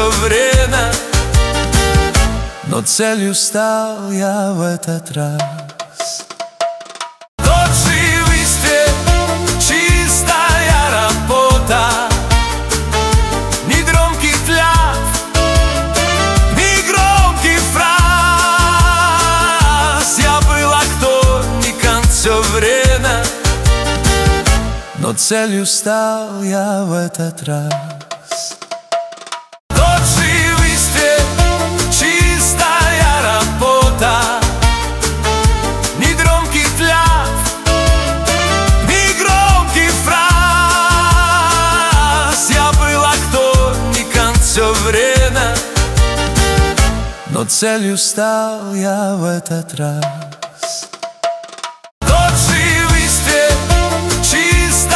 все время, но целью стал я в этот раз. Тот живый свет, чистая работа, ни громких клятв, ни громких фраз. Я был акторником все время, но целью стал я в этот раз. Тот живый свет, чистая работа, ни громких клятв, ни громких фраз. Я был акторником все время, но целью стал я в этот раз.